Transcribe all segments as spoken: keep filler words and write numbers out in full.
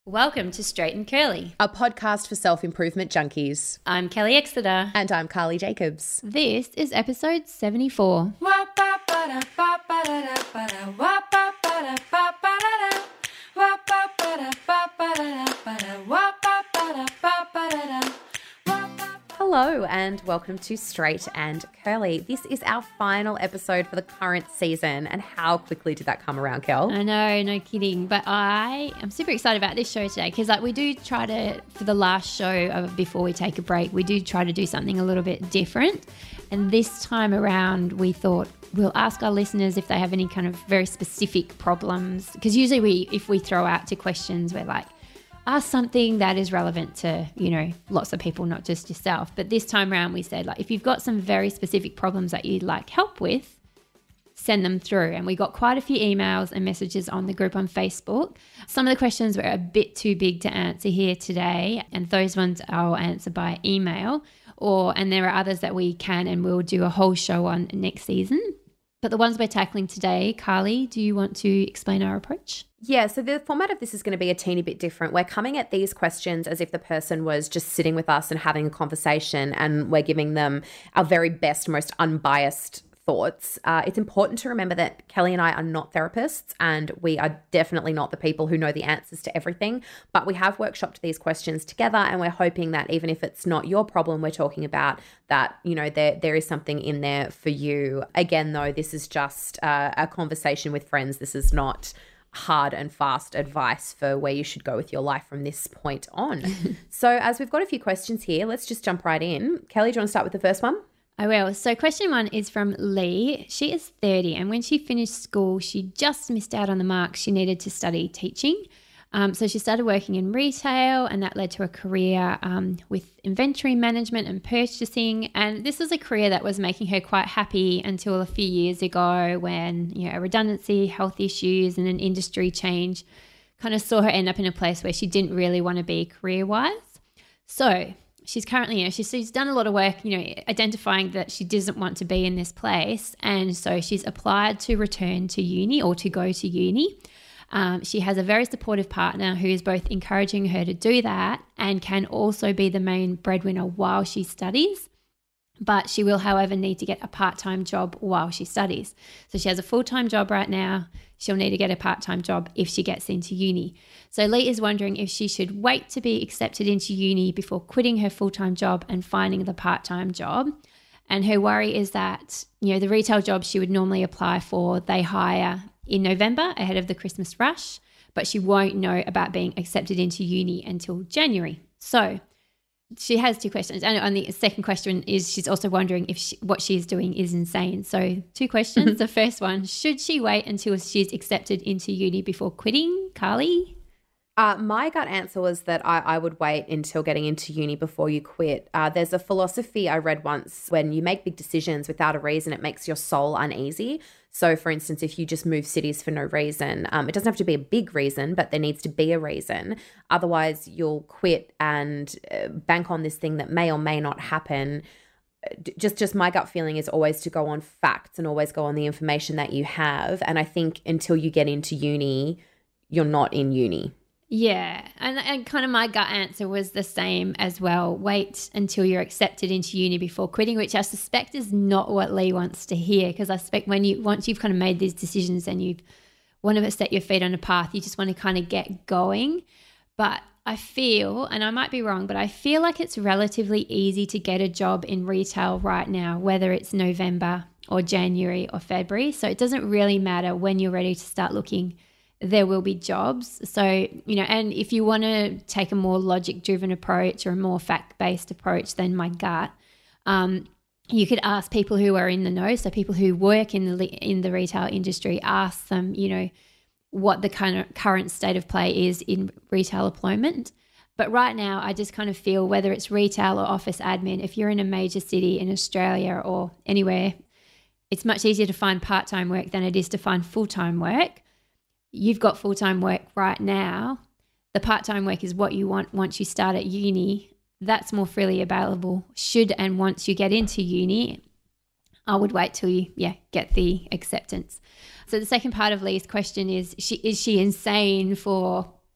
Welcome to Straight and Curly, a podcast for self-improvement junkies. I'm Kelly Exeter. And I'm Carly Jacobs. This is episode seventy-four. Hello and welcome to Straight and Curly. This is our final episode for the current season, and how quickly did that come around, Kel? I know, no kidding. But I am super excited about this show today because like we do try to, for the last show of before we take a break, we do try to do something a little bit different. And this time around we thought we'll ask our listeners if they have any kind of very specific problems, because usually we, if we throw out to questions, we're like, ask something that is relevant to, you know, lots of people, not just yourself. But this time around we said, like, if you've got some very specific problems that you'd like help with, send them through. And we got quite a few emails and messages on the group on Facebook. Some of the questions were a bit too big to answer here today, and those ones I'll answer by email. Or, and there are others that we can and will do a whole show on next season. But the ones we're tackling today, Carly, do you want to explain our approach? Yeah, so the format of this is going to be a teeny bit different. We're coming at these questions as if the person was just sitting with us and having a conversation, and we're giving them our very best, most unbiased thoughts. Uh, it's important to remember that Kelly and I are not therapists, and we are definitely not the people who know the answers to everything, but we have workshopped these questions together, and we're hoping that even if it's not your problem we're talking about, that, you know, there there is something in there for you. Again, though, this is just uh, a conversation with friends. This is not hard and fast advice for where you should go with your life from this point on. So as we've got a few questions here, let's just jump right in. Kelly, do you want to start with the first one? I will. So question one is from Lee. She is thirty, and when she finished school, she just missed out on the mark she needed to study teaching. Um, so she started working in retail, and that led to a career um, with inventory management and purchasing. And this was a career that was making her quite happy until a few years ago when, you know, a redundancy, health issues, and an industry change kind of saw her end up in a place where she didn't really want to be career-wise. So she's currently, you know, she's, she's done a lot of work, you know, identifying that she doesn't want to be in this place. And so she's applied to return to uni or to go to uni. Um, she has a very supportive partner who is both encouraging her to do that and can also be the main breadwinner while she studies. But she will, however, need to get a part-time job while she studies. So she has a full-time job right now. She'll need to get a part-time job if she gets into uni. So Lee is wondering if she should wait to be accepted into uni before quitting her full-time job and finding the part-time job. And her worry is that, you know, the retail jobs she would normally apply for, they hire in November ahead of the Christmas rush, but she won't know about being accepted into uni until January. So she has two questions. And on the second question is she's also wondering if she, what she's doing is insane. So two questions. The first one, should she wait until she's accepted into uni before quitting? Carly? Uh, my gut answer was that I, I would wait until getting into uni before you quit. Uh, there's a philosophy I read once: when you make big decisions without a reason, it makes your soul uneasy. So, for instance, if you just move cities for no reason, um, it doesn't have to be a big reason, but there needs to be a reason. Otherwise, you'll quit and uh, bank on this thing that may or may not happen. Just, just my gut feeling is always to go on facts and always go on the information that you have. And I think until you get into uni, you're not in uni. Yeah, and, and kind of my gut answer was the same as well. Wait until you're accepted into uni before quitting, which I suspect is not what Lee wants to hear, because I suspect when you once you've kind of made these decisions and you want to set your feet on a path, you just want to kind of get going. But I feel, and I might be wrong, but I feel like it's relatively easy to get a job in retail right now, whether it's November or January or February. So it doesn't really matter when you're ready to start looking. There will be jobs. So, you know, and if you want to take a more logic-driven approach or a more fact-based approach than my gut, um, you could ask people who are in the know, so people who work in the in the retail industry, ask them, you know, what the kind of current state of play is in retail employment. But right now, I just kind of feel whether it's retail or office admin, if you're in a major city in Australia or anywhere, it's much easier to find part-time work than it is to find full-time work. You've got full-time work right now. The part-time work is what you want once you start at uni. That's more freely available. Should and once you get into uni, I would wait till you, yeah, get the acceptance. So the second part of Lee's question is, she, is she insane for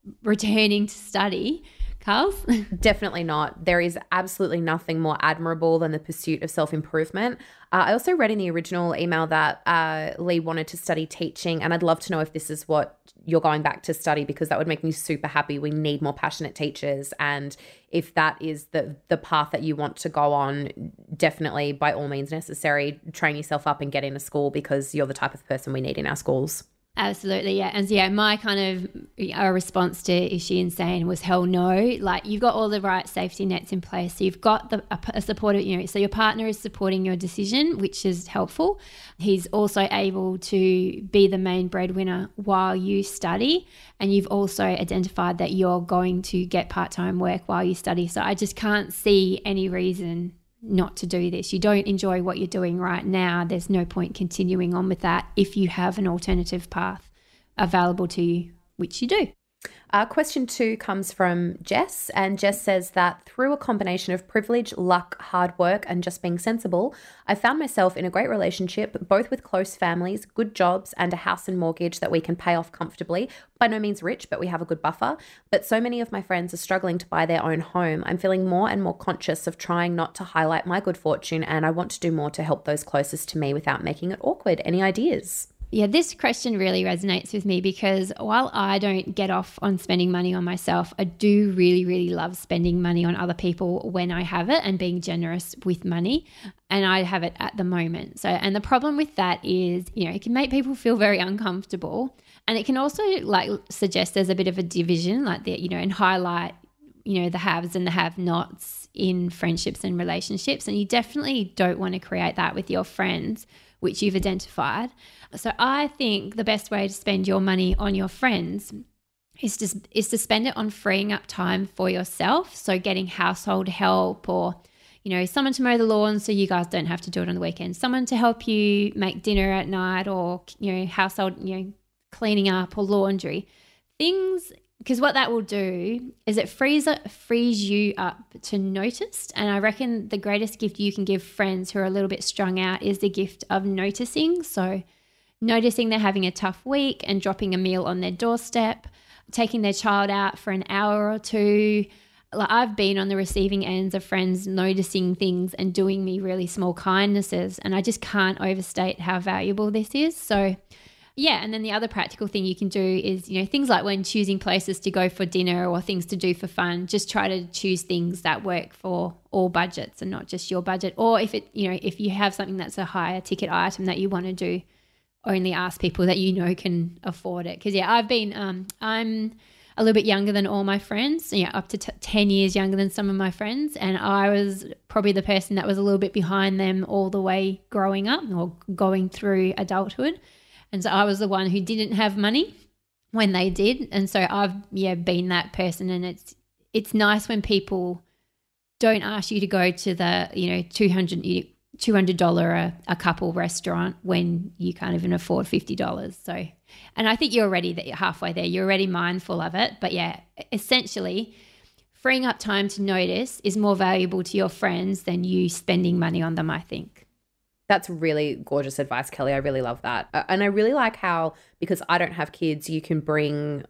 returning to study. Carls? Definitely not. There is absolutely nothing more admirable than the pursuit of self-improvement. Uh, I also read in the original email that uh, Lee wanted to study teaching, and I'd love to know if this is what you're going back to study, because that would make me super happy. We need more passionate teachers, and if that is the the path that you want to go on, definitely by all means necessary, train yourself up and get into school, because you're the type of person we need in our schools. Absolutely, yeah. And so, yeah, my kind of uh, response to is she insane was hell no. Like, you've got all the right safety nets in place. So you've got the a, a supportive, you know, so your partner is supporting your decision, which is helpful. He's also able to be the main breadwinner while you study. And you've also identified that you're going to get part-time work while you study. So I just can't see any reason not to do this. You don't enjoy what you're doing right now. There's no point continuing on with that if you have an alternative path available to you, which you do. Uh, question two comes from Jess, and Jess says that through a combination of privilege, luck, hard work, and just being sensible, I found myself in a great relationship, both with close families, good jobs, and a house and mortgage that we can pay off comfortably. By no means rich, but we have a good buffer. But so many of my friends are struggling to buy their own home. I'm feeling more and more conscious of trying not to highlight my good fortune, and I want to do more to help those closest to me without making it awkward. Any ideas? Yeah, this question really resonates with me, because while I don't get off on spending money on myself, I do really, really love spending money on other people when I have it and being generous with money. And I have it at the moment. So, and the problem with that is, you know, it can make people feel very uncomfortable, and it can also like suggest there's a bit of a division, like the, you know, and highlight, you know, the haves and the have-nots in friendships and relationships. And you definitely don't want to create that with your friends, which you've identified. So I think the best way to spend your money on your friends is to, is to spend it on freeing up time for yourself. So getting household help, or, you know, someone to mow the lawn so you guys don't have to do it on the weekend, someone to help you make dinner at night, or, you know, household, you know, cleaning up or laundry. Things, because what that will do is it frees up, frees you up to notice. And I reckon the greatest gift you can give friends who are a little bit strung out is the gift of noticing. So noticing they're having a tough week and dropping a meal on their doorstep, taking their child out for an hour or two. Like, I've been on the receiving ends of friends noticing things and doing me really small kindnesses, and I just can't overstate how valuable this is. So yeah, and then the other practical thing you can do is, you know, things like when choosing places to go for dinner or things to do for fun, just try to choose things that work for all budgets and not just your budget. Or if it, you know, if you have something that's a higher ticket item that you want to do, only ask people that you know can afford it. Because yeah, I've been, um, I'm a little bit younger than all my friends, yeah, up to t- ten years younger than some of my friends. And I was probably the person that was a little bit behind them all the way growing up or going through adulthood. And so I was the one who didn't have money when they did. And so I've, yeah, been that person. And it's it's nice when people don't ask you to go to the, you know, two hundred dollars a, a couple restaurant when you can't even afford fifty dollars. So, and I think you're already halfway there. You're already mindful of it. But yeah, essentially freeing up time to notice is more valuable to your friends than you spending money on them, I think. That's really gorgeous advice, Kelly. I really love that. Uh, and I really like how, because I don't have kids, you can bring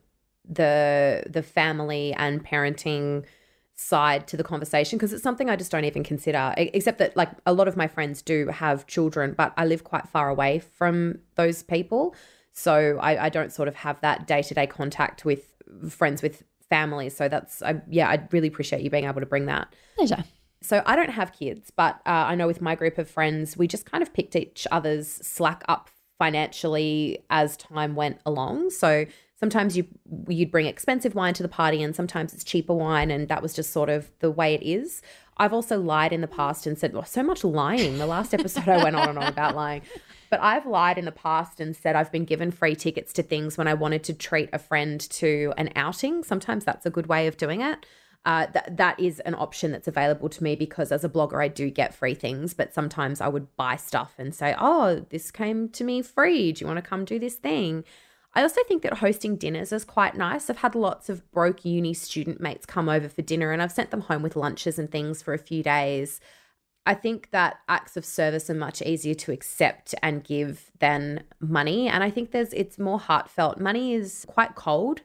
the the family and parenting side to the conversation, because it's something I just don't even consider, except that like a lot of my friends do have children, but I live quite far away from those people. So I, I don't sort of have that day-to-day contact with friends with families. So that's, I, yeah, I really appreciate you being able to bring that. Pleasure. So I don't have kids, but uh, I know with my group of friends, we just kind of picked each other's slack up financially as time went along. So sometimes you, you'd bring expensive wine to the party, and sometimes it's cheaper wine, and that was just sort of the way it is. I've also lied in the past and said, well, so much lying. The last episode I went on and on about lying. But I've lied in the past and said I've been given free tickets to things when I wanted to treat a friend to an outing. Sometimes that's a good way of doing it. Uh, that that is an option that's available to me, because as a blogger, I do get free things, but sometimes I would buy stuff and say, oh, this came to me free. Do you want to come do this thing? I also think that hosting dinners is quite nice. I've had lots of broke uni student mates come over for dinner, and I've sent them home with lunches and things for a few days. I think that acts of service are much easier to accept and give than money. And I think there's it's more heartfelt. Money is quite cold.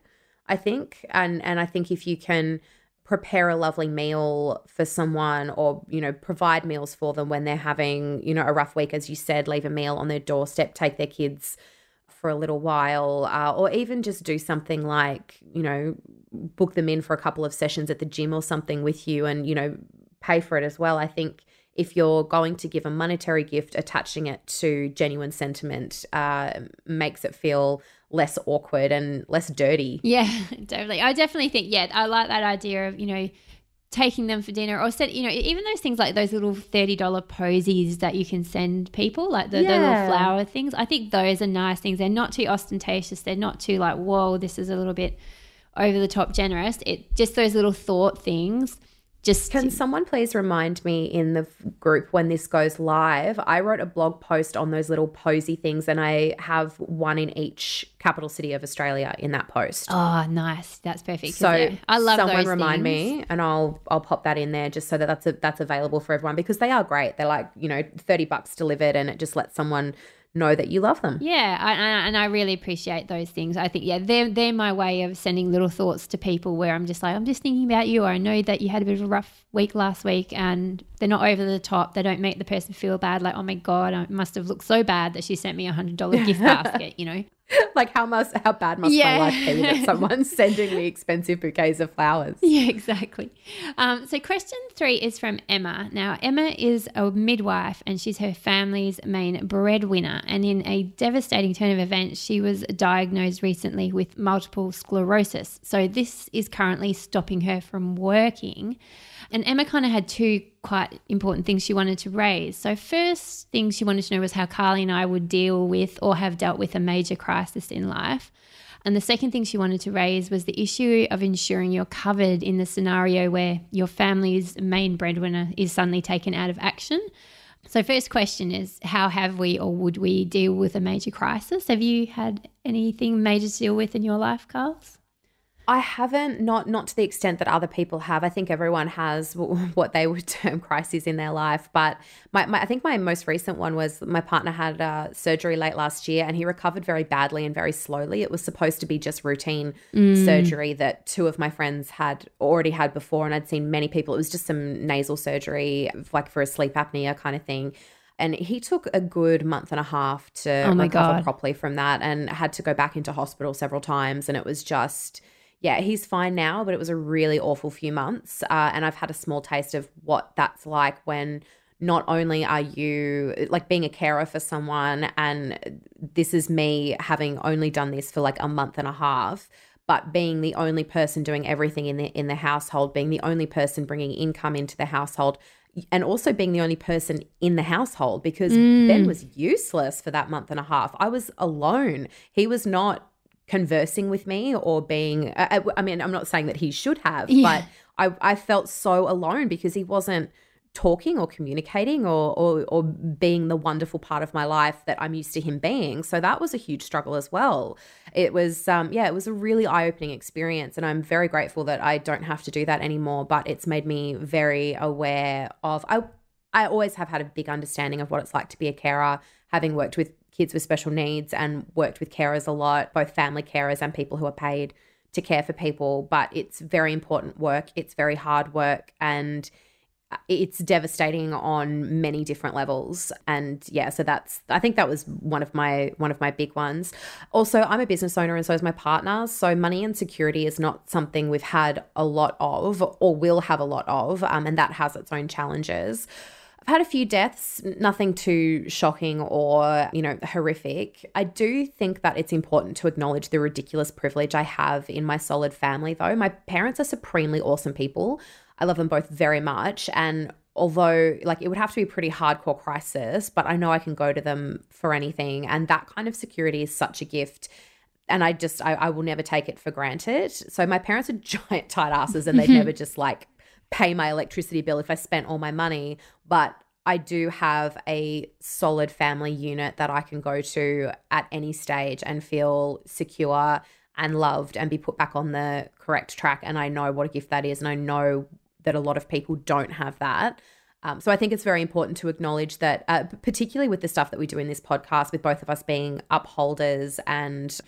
I think. And and I think if you can prepare a lovely meal for someone, or, you know, provide meals for them when they're having, you know, a rough week, as you said, leave a meal on their doorstep, take their kids for a little while, uh, or even just do something like, you know, book them in for a couple of sessions at the gym or something with you, and, you know, pay for it as well. I think if you're going to give a monetary gift, attaching it to genuine sentiment uh, makes it feel less awkward and less dirty. Yeah, definitely. I definitely think, yeah, I like that idea of, you know, taking them for dinner, or set, you know, even those things like those little thirty dollars posies that you can send people, like the, Yeah. the little flower things. I think those are nice things. They're not too ostentatious. They're not too like, whoa, this is a little bit over the top generous. It just those little thought things. Just Can someone please remind me in the group when this goes live? I wrote a blog post on those little posy things, and I have one in each capital city of Australia in that post. Oh, nice. That's perfect. 'Cause, So yeah, I love someone those remind things. me, and I'll I'll pop that in there just so that that's a, that's available for everyone, because they are great. They're like, you know, thirty bucks delivered, and it just lets someone know that you love them. Yeah, I, I, and I really appreciate those things. I think, yeah, they're, they're my way of sending little thoughts to people where I'm just like, I'm just thinking about you, or I know that you had a bit of a rough week last week, and they're not over the top. They don't make the person feel bad, like, oh my God, I must have looked so bad that she sent me a one hundred dollars gift basket, you know? Like how must how bad must Yeah. my life be that someone's sending me expensive bouquets of flowers? Yeah, exactly. Um, so question three is from Emma. Now, Emma is a midwife, and she's her family's main breadwinner. And in a devastating turn of events, she was diagnosed recently with multiple sclerosis. So this is currently stopping her from working. And Emma kind of had two quite important things she wanted to raise. So first thing she wanted to know was how Carly and I would deal with or have dealt with a major crisis in life. And the second thing she wanted to raise was the issue of ensuring you're covered in the scenario where your family's main breadwinner is suddenly taken out of action. So first question is, how have we or would we deal with a major crisis? Have you had anything major to deal with in your life, Carls? I haven't, not not to the extent that other people have. I think everyone has what they would term crises in their life. But my, my I think my most recent one was my partner had uh, surgery late last year, and he recovered very badly and very slowly. It was supposed to be just routine Mm. surgery that two of my friends had already had before, and I'd seen many people. It was just some nasal surgery, like for a sleep apnea kind of thing. And he took a good month and a half to Oh my recover God. properly from that, and had to go back into hospital several times. And it was just... yeah, he's fine now, but it was a really awful few months. Uh, and I've had a small taste of what that's like when not only are you like being a carer for someone, and this is me having only done this for like a month and a half, but being the only person doing everything in the in the household, being the only person bringing income into the household, and also being the only person in the household, because Mm. Ben was useless for that month and a half. I was alone. He was not conversing with me or being, I, I mean, I'm not saying that he should have, Yeah. but I, I felt so alone because he wasn't talking or communicating or, or or being the wonderful part of my life that I'm used to him being. So that was a huge struggle as well. It was, um, yeah, it was a really eye-opening experience, and I'm very grateful that I don't have to do that anymore, but it's made me very aware of, I, I always have had a big understanding of what it's like to be a carer, having worked with kids with special needs and worked with carers a lot, both family carers and people who are paid to care for people. But it's very important work. It's very hard work, and it's devastating on many different levels. And yeah, so that's, I think that was one of my one of my big ones. Also, I'm a business owner, and so is my partner. So money and security is not something we've had a lot of or will have a lot of, um, and that has its own challenges. I've had a few deaths, nothing too shocking or, you know, horrific. I do think that it's important to acknowledge the ridiculous privilege I have in my solid family, though. My parents are supremely awesome people. I love them both very much. And although, like, it would have to be a pretty hardcore crisis, but I know I can go to them for anything. And that kind of security is such a gift. And I just, I, I will never take it for granted. So my parents are giant tight asses, and they'd never just like pay my electricity bill if I spent all my money. But I do have a solid family unit that I can go to at any stage and feel secure and loved and be put back on the correct track. And I know what a gift that is. And I know that a lot of people don't have that. Um, so I think it's very important to acknowledge that, uh, particularly with the stuff that we do in this podcast, with both of us being upholders and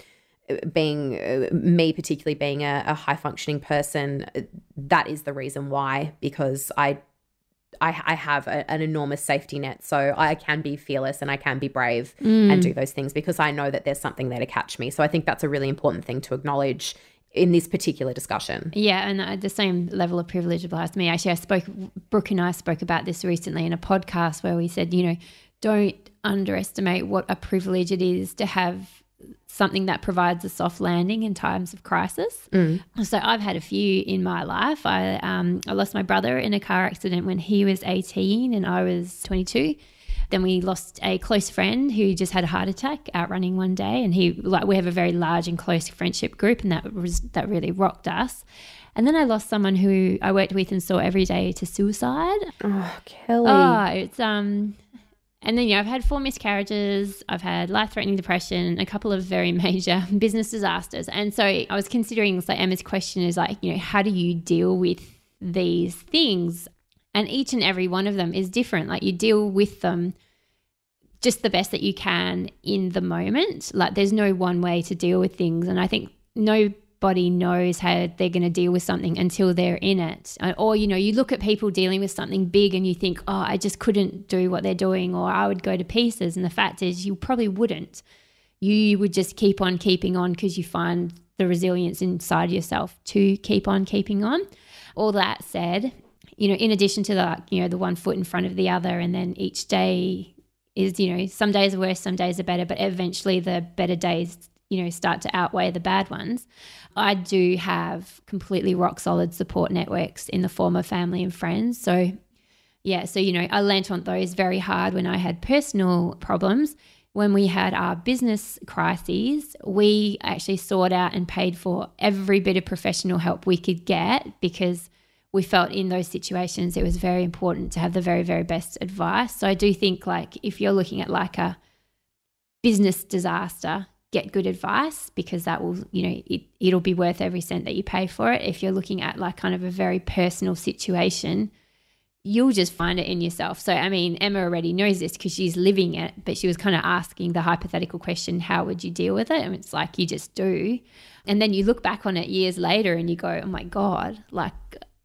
being uh, me particularly being a, a high functioning person, that is the reason why, because I I, I have a, an enormous safety net, so I can be fearless and I can be brave Mm. and do those things because I know that there's something there to catch me. So I think that's a really important thing to acknowledge in this particular discussion. Yeah, and uh, the same level of privilege applies to me. Actually, I spoke, Brooke and I spoke about this recently in a podcast where we said, you know, don't underestimate what a privilege it is to have something that provides a soft landing in times of crisis. Mm. So I've had a few in my life. I um, I lost my brother in a car accident when he was eighteen and I was twenty-two. Then we lost a close friend who just had a heart attack out running one day, and he like we have a very large and close friendship group, and that was that really rocked us. And then I lost someone who I worked with and saw every day to suicide. Oh, Kelly. Oh, it's um and then, yeah, I've had four miscarriages, I've had life-threatening depression, a couple of very major business disasters. And so I was considering, so Emma's question is like, you know, how do you deal with these things? And each and every one of them is different. Like you deal with them just the best that you can in the moment. Like there's no one way to deal with things. And I think nobody knows how they're going to deal with something until they're in it. Or, you know, you look at people dealing with something big and you think, oh, I just couldn't do what they're doing, or I would go to pieces. And the fact is you probably wouldn't. You would just keep on keeping on because you find the resilience inside yourself to keep on keeping on. All that said, you know, in addition to the, you know, the one foot in front of the other, and then each day is, you know, some days are worse, some days are better, but eventually the better days, you know, start to outweigh the bad ones. I do have completely rock solid support networks in the form of family and friends. So, yeah, so, you know, I lent on those very hard when I had personal problems. When we had our business crises, we actually sought out and paid for every bit of professional help we could get because we felt in those situations it was very important to have the very, very best advice. So I do think like if you're looking at like a business disaster, get good advice because that will, you know, it, it'll be worth every cent that you pay for it. If you're looking at like kind of a very personal situation, you'll just find it in yourself. So, I mean, Emma already knows this because she's living it, but she was kind of asking the hypothetical question, how would you deal with it? And it's like you just do. And then you look back on it years later and you go, oh my God, like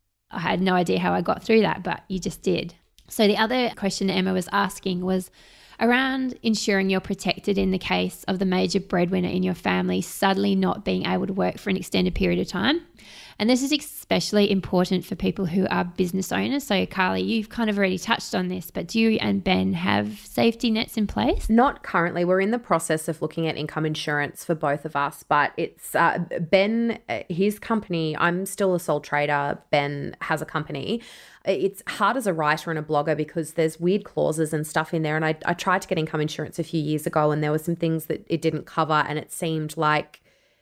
I had no idea how I got through that, but you just did. So the other question that Emma was asking was around ensuring you're protected in the case of the major breadwinner in your family suddenly not being able to work for an extended period of time. And this is especially important for people who are business owners. So, Carly, you've kind of already touched on this, but do you and Ben have safety nets in place? Not currently. We're in the process of looking at income insurance for both of us, but it's uh, Ben, his company, I'm still a sole trader. Ben has a company. It's hard as a writer and a blogger because there's weird clauses and stuff in there. And I, I tried to get income insurance a few years ago and there were some things that it didn't cover and it seemed like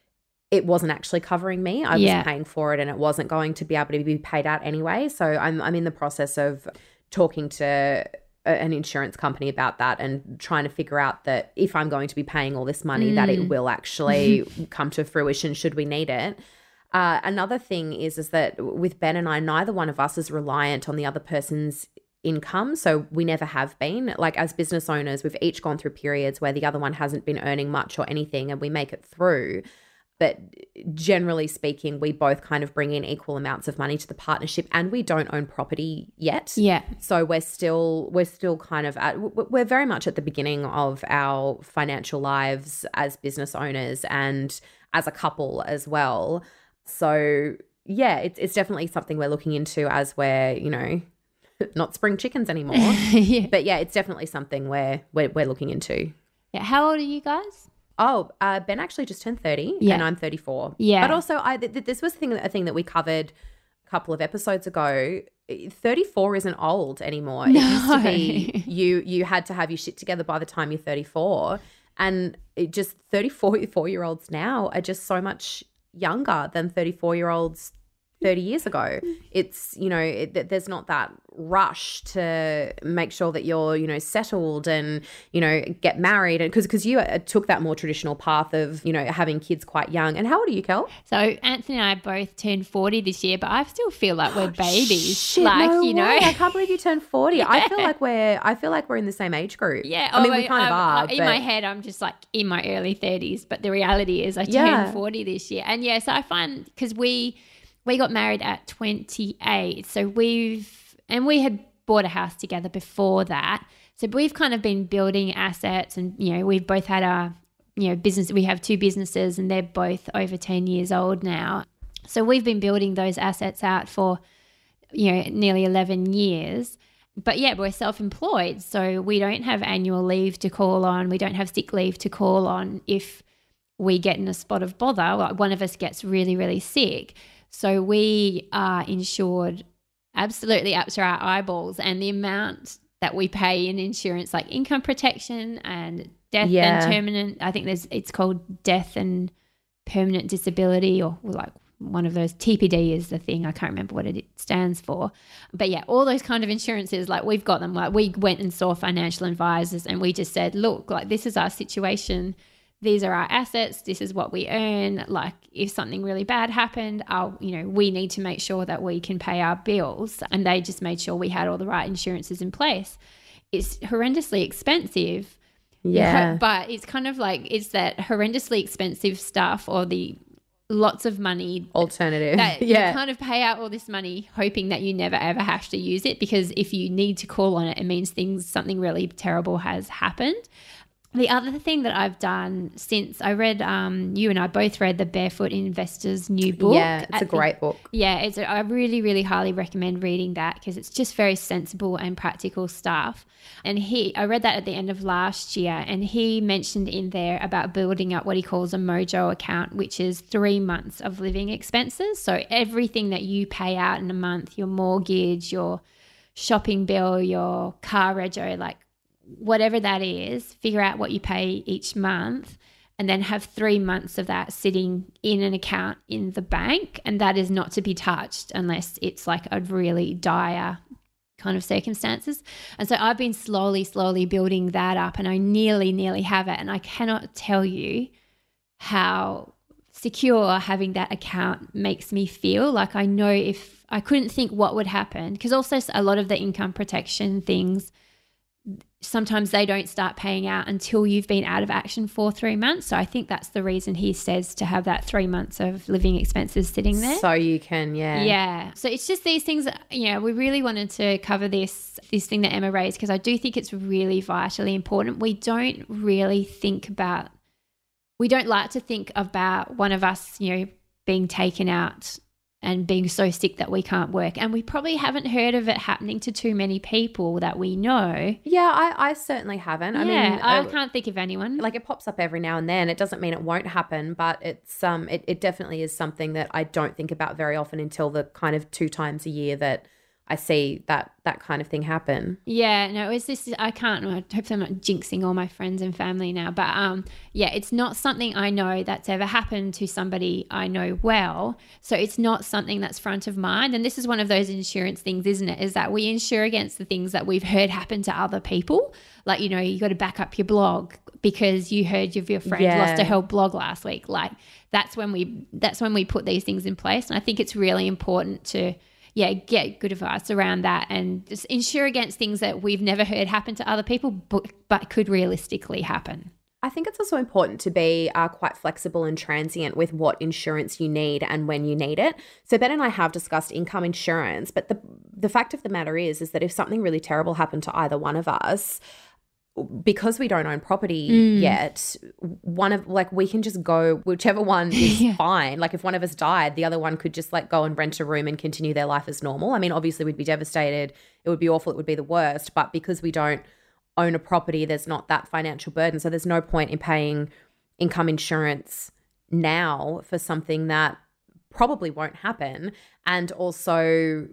it wasn't actually covering me. I Yeah. was paying for it and it wasn't going to be able to be paid out anyway. So I'm I'm in the process of talking to a, an insurance company about that and trying to figure out that if I'm going to be paying all this money, mm. that it will actually come to fruition should we need it. Uh, another thing is, is that with Ben and I, neither one of us is reliant on the other person's income. So we never have been. Like as business owners, we've each gone through periods where the other one hasn't been earning much or anything and we make it through. But generally speaking, we both kind of bring in equal amounts of money to the partnership and we don't own property yet. Yeah. So we're still, we're still kind of at, we're very much at the beginning of our financial lives as business owners and as a couple as well. So yeah, it's it's definitely something we're looking into as we're, you know, not spring chickens anymore. Yeah. But yeah, it's definitely something we're, we're, we're looking into. Yeah. How old are you guys? Oh, uh, Ben actually just turned thirty Yeah. and I'm thirty-four. Yeah. But also I th- th- this was a thing, a thing that we covered a couple of episodes ago. thirty-four isn't old anymore. No. It used to be you you had to have your shit together by the time you're thirty-four. And it just thirty-four year olds now are just so much younger than thirty-four year olds thirty years ago. It's, you know, it, there's not that rush to make sure that you're, you know, settled and, you know, get married. And because because you took that more traditional path of, you know, having kids quite young. And how old are you, Kel? So Anthony and I both turned forty this year, but I still feel like we're babies. Shit, like, no you know, way. I can't believe you turned forty. Yeah. I feel like we're I feel like we're in the same age group. Yeah, I mean, oh, we kind I, of I, are. In but... my head, I'm just like in my early thirties, but the reality is I turned Yeah. forty this year. And yeah, so I find because we we got married at twenty-eight, so we've and we had bought a house together before that. So we've kind of been building assets, and you know, we've both had our you know business. We have two businesses, and they're both over ten years old now. So we've been building those assets out for you know nearly eleven years. But yeah, we're self-employed, so we don't have annual leave to call on. We don't have sick leave to call on if we get in a spot of bother. Like one of us gets really, really sick. So we are insured absolutely up to our eyeballs, and the amount that we pay in insurance, like income protection and death Yeah. and permanent, I think there's it's called death and permanent disability, or like one of those. T P D is the thing. I can't remember what it stands for. But yeah, all those kind of insurances, like we've got them. Like we went and saw financial advisors and we just said, look, like this is our situation. These are our assets. This is what we earn. Like if something really bad happened, our, you know, we need to make sure that we can pay our bills. And they just made sure we had all the right insurances in place. It's horrendously expensive. Yeah. But it's kind of like, it's that horrendously expensive stuff or the lots of money Alternative. that yeah. you kind of pay out all this money hoping that you never ever have to use it, because if you need to call on it, it means things, something really terrible has happened. The other thing that I've done since I read, um, you and I both read the Barefoot Investor's new book. Yeah, it's at a great the, book. Yeah, it's a, I really, really highly recommend reading that because it's just very sensible and practical stuff. And he, I read that at the end of last year, and he mentioned in there about building up what he calls a mojo account, which is three months of living expenses. So everything that you pay out in a month, your mortgage, your shopping bill, your car rego, like whatever that is, figure out what you pay each month and then have three months of that sitting in an account in the bank. And that is not to be touched unless it's like a really dire kind of circumstances. And so I've been slowly, slowly building that up, and I nearly, nearly have it. And I cannot tell you how secure having that account makes me feel. Like I know if I couldn't think what would happen, because also a lot of the income protection things, sometimes they don't start paying out until you've been out of action for three months. So I think that's the reason he says to have that three months of living expenses sitting there. So you can, yeah. Yeah. So it's just these things that, you know, we really wanted to cover this, this thing that Emma raised, because I do think it's really vitally important. We don't really think about, we don't like to think about one of us, you know, being taken out and being so sick that we can't work. And we probably haven't heard of it happening to too many people that we know. Yeah, I, I certainly haven't. I yeah, mean, I uh, can't think of anyone. like it pops up every now and then. It doesn't mean it won't happen, but it's um, it, it definitely is something that I don't think about very often until the kind of two times a year that I see that that kind of thing happen. Yeah, no, it's this. I can't. I hope I'm not jinxing all my friends and family now, but um, yeah, it's not something I know that's ever happened to somebody I know well. So it's not something that's front of mind. And this is one of those insurance things, isn't it? Is that we insure against the things that we've heard happen to other people. Like, you know, you got to back up your blog because you heard your, your friend Yeah. lost her whole blog last week. Like that's when we that's when we put these things in place. And I think it's really important to. Yeah, get good advice around that and just insure against things that we've never heard happen to other people, but, but could realistically happen. I think it's also important to be uh, quite flexible and transient with what insurance you need and when you need it. So Ben and I have discussed income insurance, but the the fact of the matter is, is that if something really terrible happened to either one of us, because we don't own property Mm. yet, one of like we can just go whichever one is Yeah. fine. Like if one of us died, the other one could just like go and rent a room and continue their life as normal. I mean, obviously we'd be devastated. It would be awful. It would be the worst. But because we don't own a property, there's not that financial burden. So there's no point in paying income insurance now for something that probably won't happen. And also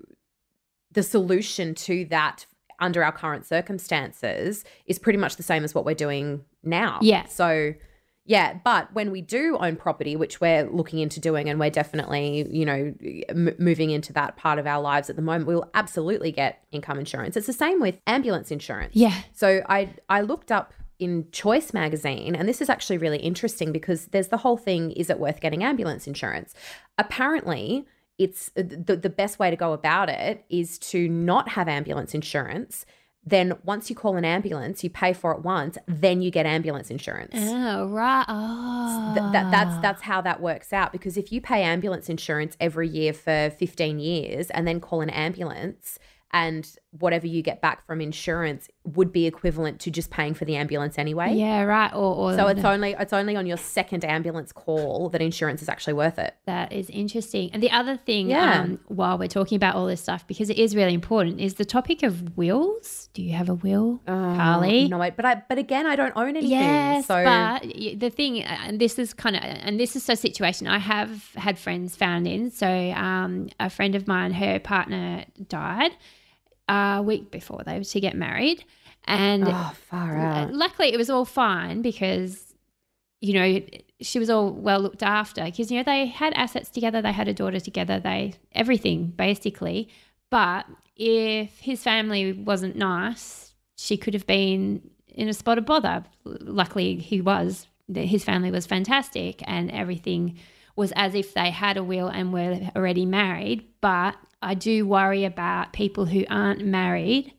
the solution to that under our current circumstances is pretty much the same as what we're doing now. Yeah. So, Yeah, but when we do own property, which we're looking into doing, and we're definitely, you know, m- moving into that part of our lives at the moment, we'll absolutely get income insurance. It's the same with ambulance insurance. Yeah. So I I looked up in Choice magazine, and this is actually really interesting because there's the whole thing, is it worth getting ambulance insurance? Apparently, it's the, the best way to go about it is to not have ambulance insurance. Then once you call an ambulance, you pay for it once, then you get ambulance insurance. Oh, right. Oh. Th- that, that's that's how that works out, because if you pay ambulance insurance every year for fifteen years and then call an ambulance, and whatever you get back from insurance would be equivalent to just paying for the ambulance anyway. Yeah, right. Or, or so it's only it's only on your second ambulance call that insurance is actually worth it. That is interesting. And the other thing, Yeah. um, while we're talking about all this stuff, because it is really important, is the topic of wills. Do you have a will, Oh, Carly? No, I- but I but again, I don't own anything. Yes, so but y- the thing, and this is kind of, and this is a situation I have had friends found in. So um, a friend of mine, her partner died a week before they were to get married, and oh, far out. luckily it was all fine because, you know, she was all well looked after, because, you know, they had assets together, they had a daughter together, they everything basically. But if his family wasn't nice, she could have been in a spot of bother. Luckily he was, his family was fantastic and everything was as if they had a will and were already married. But I do worry about people who aren't married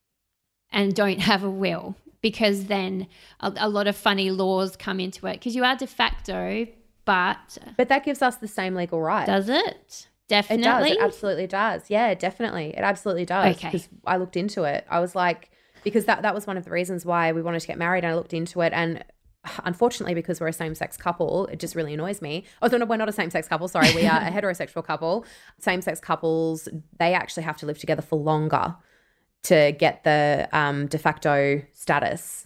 and don't have a will, because then a, a lot of funny laws come into it, because you are de facto, but But that gives us the same legal right. does it? Definitely. It does. It absolutely does. Yeah, definitely. It absolutely does. Okay. Because I looked into it. I was like, because that, that was one of the reasons why we wanted to get married. And I looked into it, and unfortunately, because we're a same-sex couple, it just really annoys me. Oh, no, we're not a same-sex couple. Sorry, we are a heterosexual couple. Same-sex couples, they actually have to live together for longer to get the um, de facto status.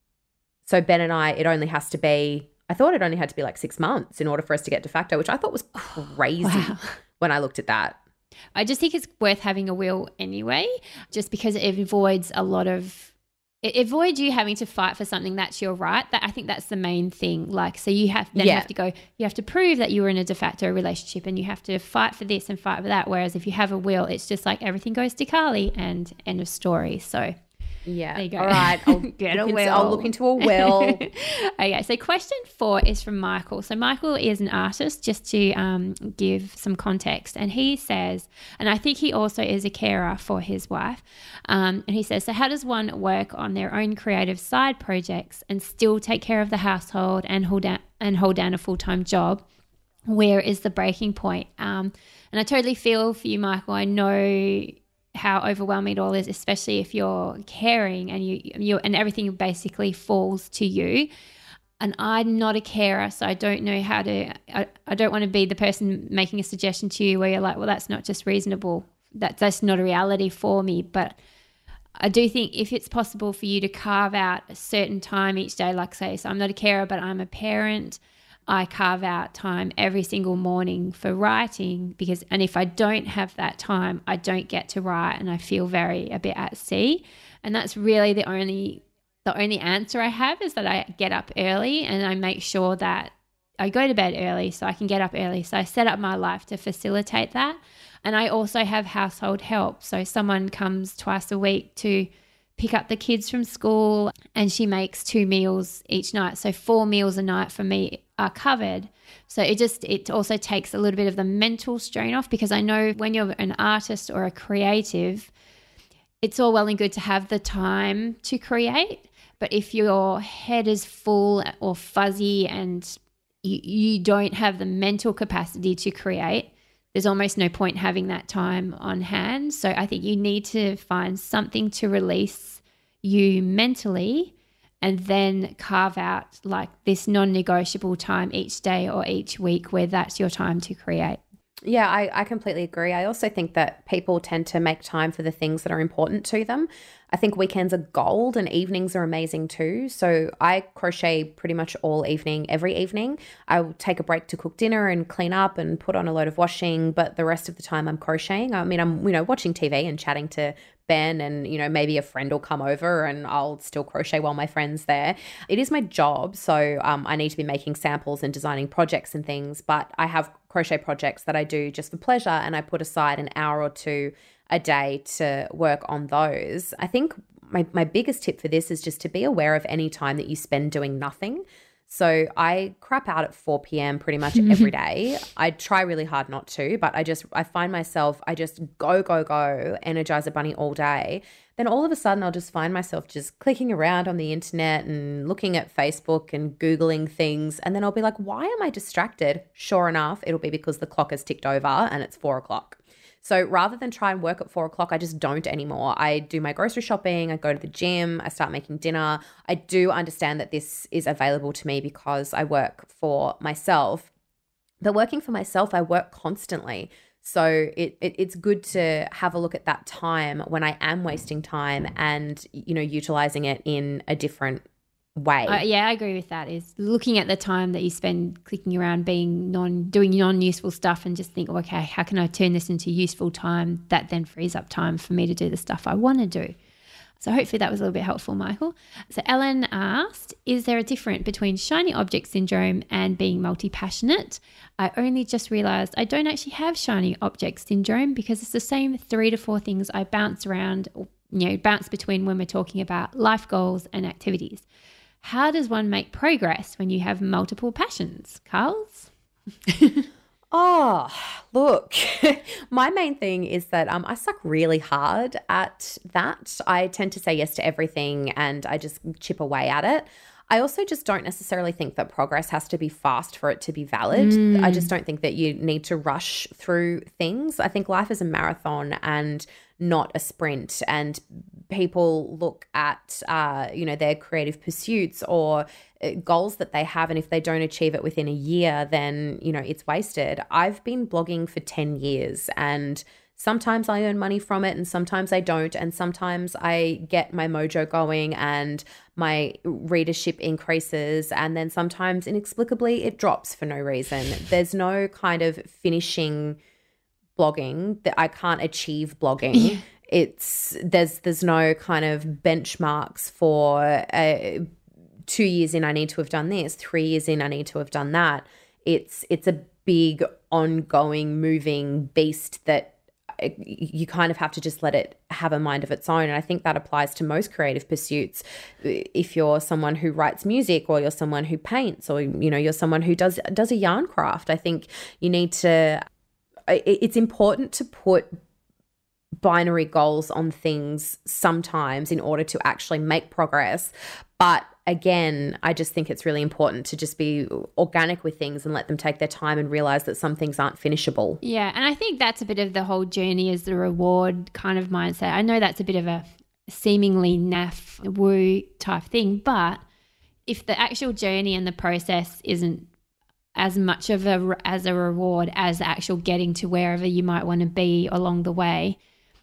So Ben and I, it only has to be, I thought it only had to be like six months in order for us to get de facto, which I thought was crazy Wow. when I looked at that. I just think it's worth having a will anyway, just because it avoids a lot of, it avoids you having to fight for something that's your right. That I think that's the main thing. Like, so you have then Yeah. have to go, you have to prove that you were in a de facto relationship, and you have to fight for this and fight for that. Whereas if you have a will, it's just like everything goes to Carly and end of story. So Yeah. there you go. All right. I'll Get a look into, will. I'll look into a will. Okay, so question four is from Michael. So Michael is an artist, just to um, give some context. And he says, and I think he also is a carer for his wife. Um, and he says, so how does one work on their own creative side projects and still take care of the household and hold down, and hold down a full-time job? Where is the breaking point? Um, and I totally feel for you, Michael. I know how overwhelming it all is, especially if you're caring and you you and everything basically falls to you. And I'm not a carer, so I don't know how to. I, I don't want to be the person making a suggestion to you where you're like, well, that's not just reasonable. That that's not a reality for me. But I do think if it's possible for you to carve out a certain time each day, like say, so I'm not a carer, but I'm a parent. I carve out time every single morning for writing, because, and if I don't have that time, I don't get to write, and I feel very a bit at sea. And that's really the only, the only answer I have, is that I get up early and I make sure that I go to bed early so I can get up early. So I set up my life to facilitate that. And I also have household help. So someone comes twice a week to pick up the kids from school, and she makes two meals each night. So four meals a night for me are covered. So it just, it also takes a little bit of the mental strain off, because I know when you're an artist or a creative, it's all well and good to have the time to create. But if your head is full or fuzzy and you, you don't have the mental capacity to create, there's almost no point having that time on hand. So I think you need to find something to release you mentally, and then carve out like this non-negotiable time each day or each week where that's your time to create. Yeah, I, I completely agree. I also think that people tend to make time for the things that are important to them. I think weekends are gold and evenings are amazing too. So I crochet pretty much all evening, every evening. I will take a break to cook dinner and clean up and put on a load of washing, but the rest of the time I'm crocheting. I mean, I'm, you know, watching T V and chatting to Ben and, you know, maybe a friend will come over and I'll still crochet while my friend's there. It is my job. So um, I need to be making samples and designing projects and things, but I have crochet projects that I do just for pleasure and I put aside an hour or two a day to work on those. I think my, my biggest tip for this is just to be aware of any time that you spend doing nothing. So I crap out at four p.m. pretty much every day. I try really hard not to, but I just, I find myself, I just go, go, go, Energizer Bunny all day. Then all of a sudden I'll just find myself just clicking around on the internet and looking at Facebook and Googling things. And then I'll be like, why am I distracted? Sure enough, it'll be because the clock has ticked over and it's four o'clock. So rather than try and work at four o'clock, I just don't anymore. I do my grocery shopping, I go to the gym, I start making dinner. I do understand that this is available to me because I work for myself. But working for myself, I work constantly. So it, it it's good to have a look at that time when I am wasting time and, you know, utilizing it in a different way. Uh, yeah, I agree with that. Is looking at the time that you spend clicking around, being non doing non-useful stuff, and just think, oh, okay, how can I turn this into useful time that then frees up time for me to do the stuff I want to do. So hopefully that was a little bit helpful, Michael. So Ellen asked, is there a difference between shiny object syndrome and being multi-passionate? I only just realised I don't actually have shiny object syndrome because it's the same three to four things I bounce around, you know, bounce between when we're talking about life goals and activities. How does one make progress when you have multiple passions? Carls? Oh, look, my main thing is that um, I suck really hard at that. I tend to say yes to everything and I just chip away at it. I also just don't necessarily think that progress has to be fast for it to be valid. Mm. I just don't think that you need to rush through things. I think life is a marathon and not a sprint, and people look at, uh, you know, their creative pursuits or goals that they have, and if they don't achieve it within a year, then, you know, it's wasted. I've been blogging for ten years and sometimes I earn money from it and sometimes I don't, and sometimes I get my mojo going and my readership increases, and then sometimes inexplicably it drops for no reason. There's no kind of finishing blogging that I can't achieve blogging. It's there's there's no kind of benchmarks for uh, two years in I need to have done this, three years in I need to have done that. It's it's a big ongoing moving beast that you kind of have to just let it have a mind of its own. And I think that applies to most creative pursuits. If you're someone who writes music, or you're someone who paints, or, you know, you're someone who does does a yarn craft, I think you need to it's important to put binary goals on things sometimes in order to actually make progress. But again, I just think it's really important to just be organic with things and let them take their time and realize that some things aren't finishable. Yeah, and I think that's a bit of the whole journey as the reward kind of mindset. I know that's a bit of a seemingly naff woo type thing, but if the actual journey and the process isn't as much of a as a reward as the actual getting to wherever you might want to be along the way,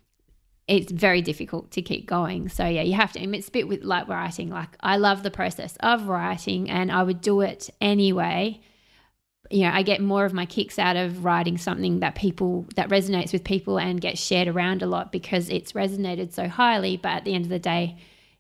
it's very difficult to keep going. So yeah, you have to, it's a bit with like writing. Like I love the process of writing and I would do it anyway. You know, I get more of my kicks out of writing something that people, that resonates with people and gets shared around a lot because it's resonated so highly. But at the end of the day,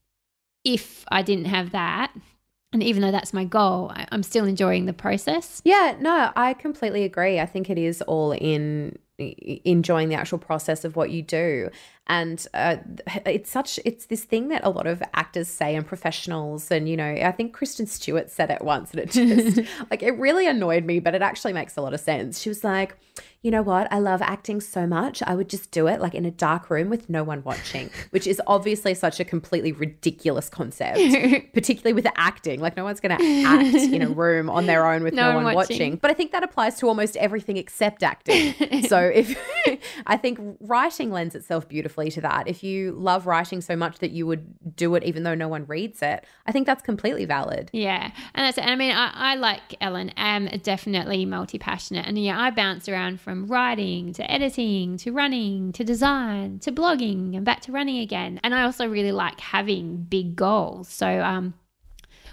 if I didn't have that, and even though that's my goal, I, I'm still enjoying the process. Yeah, no, I completely agree. I think it is all in enjoying the actual process of what you do. And uh, it's such, it's this thing that a lot of actors say and professionals, and, you know, I think Kristen Stewart said it once and it just, like, it really annoyed me, but it actually makes a lot of sense. She was like, you know what? I love acting so much. I would just do it like in a dark room with no one watching, which is obviously such a completely ridiculous concept, particularly with acting. Like no one's going to act in a room on their own with no, no one watching. watching. But I think that applies to almost everything except acting. So if I think writing lends itself beautifully to that. If you love writing so much that you would do it even though no one reads it, I think that's completely valid. Yeah. And that's it. I mean, I, I like Ellen, am definitely multi-passionate. And yeah, I bounce around from writing to editing to running to design to blogging and back to running again. And I also really like having big goals. So um,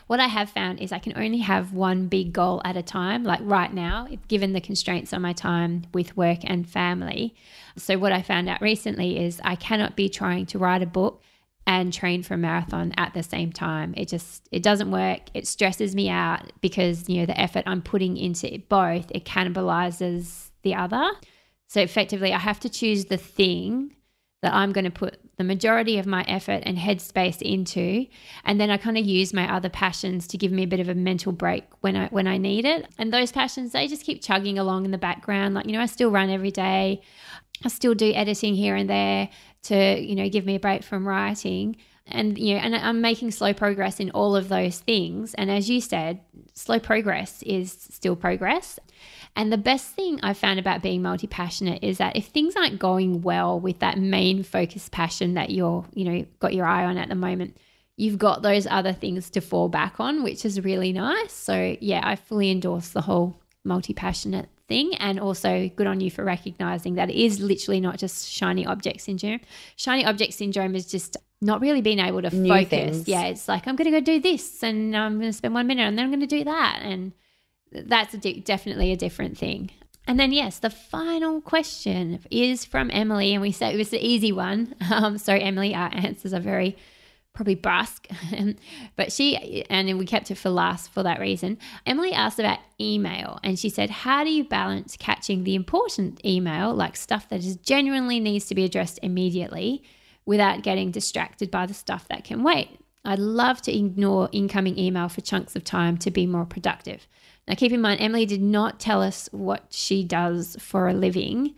what I have found is I can only have one big goal at a time, like right now, given the constraints on my time with work and family. So what I found out recently is I cannot be trying to write a book and train for a marathon at the same time. It just, it doesn't work. It stresses me out because, you know, the effort I'm putting into both, it cannibalizes the other. So effectively I have to choose the thing that I'm going to put the majority of my effort and headspace into, and then I kind of use my other passions to give me a bit of a mental break when I when I need it. And those passions, they just keep chugging along in the background. Like, you know, I still run every day. I still do editing here and there to, you know, give me a break from writing. And, you know, and I'm making slow progress in all of those things. And as you said, slow progress is still progress. And the best thing I've found about being multi-passionate is that if things aren't going well with that main focus passion that you're, you know, got your eye on at the moment, you've got those other things to fall back on, which is really nice. So yeah, I fully endorse the whole multi-passionate thing, and also good on you for recognizing that it is literally not just shiny object syndrome. Shiny object syndrome is just not really being able to New focus. things. Yeah, it's like, I'm going to go do this and I'm going to spend one minute and then I'm going to do that. And that's a di- definitely a different thing. And then, yes, the final question is from Emily, and we said it was the easy one. Um, so, Emily, our answers are very probably brusque, but she, and then we kept it for last for that reason. Emily asked about email, and she said, how do you balance catching the important email, like stuff that is genuinely needs to be addressed immediately, without getting distracted by the stuff that can wait? I'd love to ignore incoming email for chunks of time to be more productive. Now, keep in mind, Emily did not tell us what she does for a living.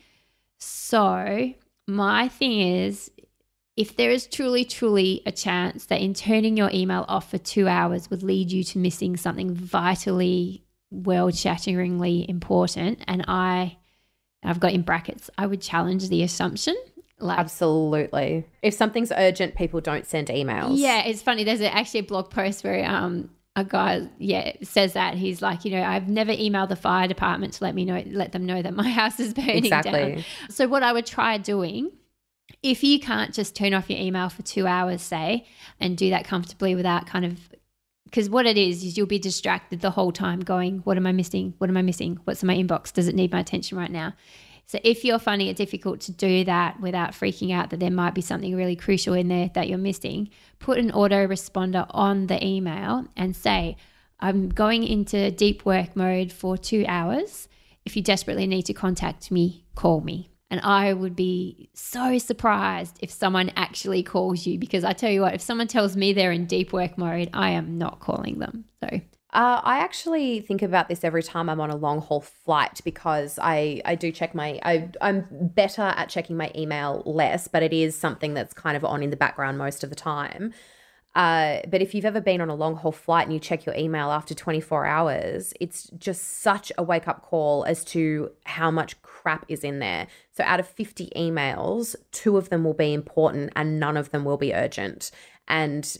So my thing is, if there is truly, truly a chance that in turning your email off for two hours would lead you to missing something vitally, world-shatteringly important, and I, I've got in brackets, I would challenge the assumption. Like, absolutely. If something's urgent, people don't send emails. Yeah, it's funny. There's a, actually a blog post where um a guy, yeah, says that. He's like, you know, I've never emailed the fire department to let me know, let them know that my house is burning exactly. down. So what I would try doing, if you can't just turn off your email for two hours, say, and do that comfortably without kind of, because what it is, is you'll be distracted the whole time going, what am I missing? What am I missing? What's in my inbox? Does it need my attention right now? So if you're finding it difficult to do that without freaking out that there might be something really crucial in there that you're missing, put an autoresponder on the email and say, I'm going into deep work mode for two hours. If you desperately need to contact me, call me. And I would be so surprised if someone actually calls you, because I tell you what, if someone tells me they're in deep work mode, I am not calling them. So Uh, I actually think about this every time I'm on a long haul flight, because I, I do check my, I, I'm better at checking my email less, but it is something that's kind of on in the background most of the time. Uh, but if you've ever been on a long haul flight and you check your email after twenty-four hours, it's just such a wake up call as to how much crap is in there. So out of fifty emails, two of them will be important and none of them will be urgent. And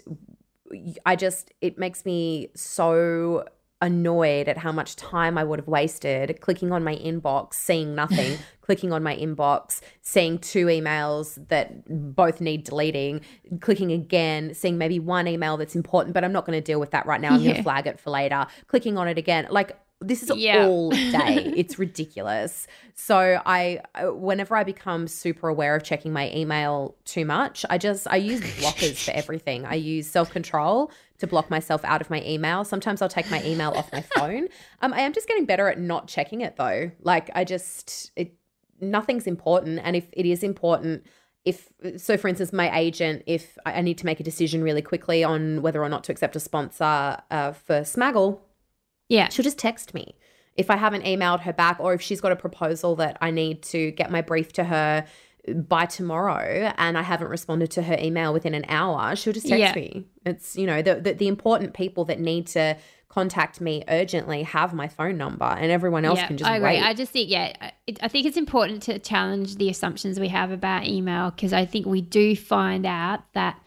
I just, it makes me so annoyed at how much time I would have wasted clicking on my inbox, seeing nothing, clicking on my inbox, seeing two emails that both need deleting, clicking again, seeing maybe one email that's important, but I'm not going to deal with that right now. I'm Yeah. going to flag it for later, clicking on it again. Like, this is Yeah. all day. It's ridiculous. So I, whenever I become super aware of checking my email too much, I just, I use blockers for everything. I use self-control to block myself out of my email. Sometimes I'll take my email off my phone. Um, I am just getting better at not checking it though. Like I just, it, nothing's important. And if it is important, if, so for instance, my agent, if I need to make a decision really quickly on whether or not to accept a sponsor uh, for Smaggle, yeah, she'll just text me. If I haven't emailed her back, or if she's got a proposal that I need to get my brief to her by tomorrow and I haven't responded to her email within an hour, she'll just text Yeah. me. It's, you know, the, the the important people that need to contact me urgently have my phone number, and everyone else yeah, can just I agree. wait. I just think, yeah, it, I think it's important to challenge the assumptions we have about email, because I think we do find out that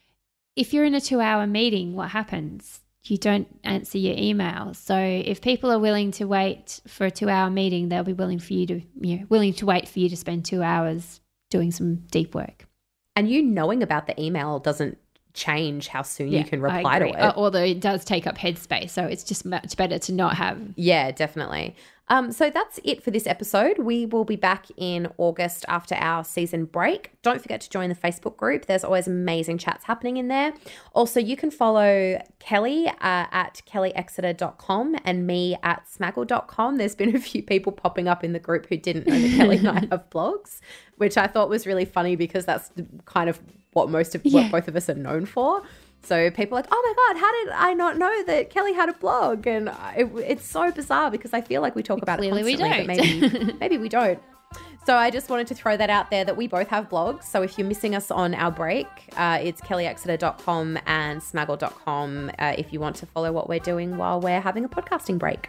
if you're in a two-hour meeting, what happens? You don't answer your email. So if people are willing to wait for a two-hour meeting, they'll be willing for you to, you know, willing to wait for you to spend two hours doing some deep work. And you knowing about the email doesn't change how soon Yeah, you can I reply to agree. it. Uh, although it does take up headspace, so it's just much better to not have. Yeah, definitely. Um, so that's it for this episode. We will be back in August after our season break. Don't forget to join the Facebook group. There's always amazing chats happening in there. Also, you can follow Kelly uh, at kelly exeter dot com and me at smaggle dot com. There's been a few people popping up in the group who didn't know that Kelly and I have blogs, which I thought was really funny because that's kind of what most of Yeah. what both of us are known for. So people are like, oh my God, how did I not know that Kelly had a blog? And it, it's so bizarre because I feel like we talk about Clearly it we constantly, but maybe, maybe we don't. So I just wanted to throw that out there that we both have blogs. So if you're missing us on our break, uh, it's kelly exeter dot com and smaggle dot com uh, if you want to follow what we're doing while we're having a podcasting break.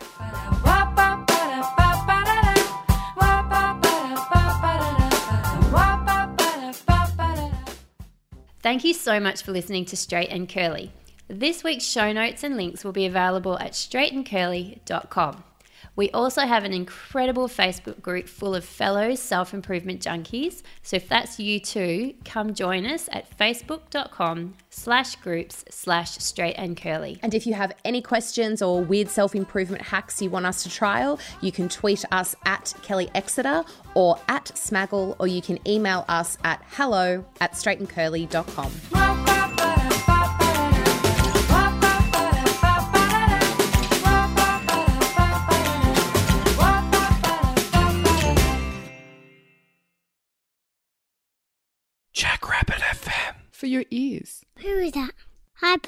Thank you so much for listening to Straight and Curly. This week's show notes and links will be available at straight and curly dot com. We also have an incredible Facebook group full of fellow self-improvement junkies. So if that's you too, come join us at facebook.com slash groups slash straight and curly. And if you have any questions or weird self-improvement hacks you want us to trial, you can tweet us at Kelly Exeter or at Smaggle, or you can email us at hello at straight and curly dot com. Jackrabbit F M. For your ears. Who is that? Hi,